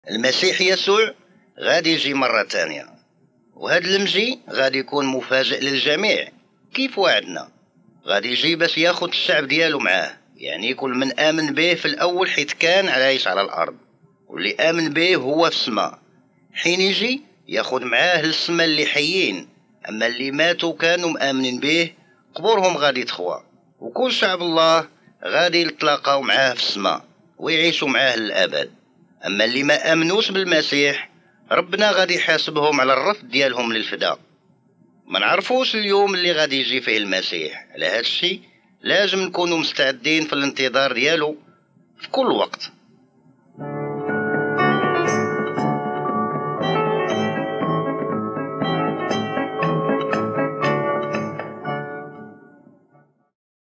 المسيح يسوع غادي يجي مرة تانية، وهذا المجي غادي يكون مفاجئ للجميع. كيف وعدنا غادي يجي باش ياخد الشعب ديالو معاه، يعني كل من آمن به في الأول حيث كان عايش على الأرض، واللي آمن به هو في السماء. حين يجي ياخد معاه للسماء اللي حيين، أما اللي ماتوا كانوا مآمنين به قبورهم غادي تخوى، وكل شعب الله غادي يتلاقاو معاه في السماء ويعيشوا معاه للأبد. أما اللي ما آمنوش بالمسيح ربنا غادي يحاسبهم على الرفض ديالهم للفداء. ما نعرفوش اليوم اللي غادي يجي فيه المسيح، على هذا الشيء لازم نكونوا مستعدين في الانتظار ديالو في كل وقت.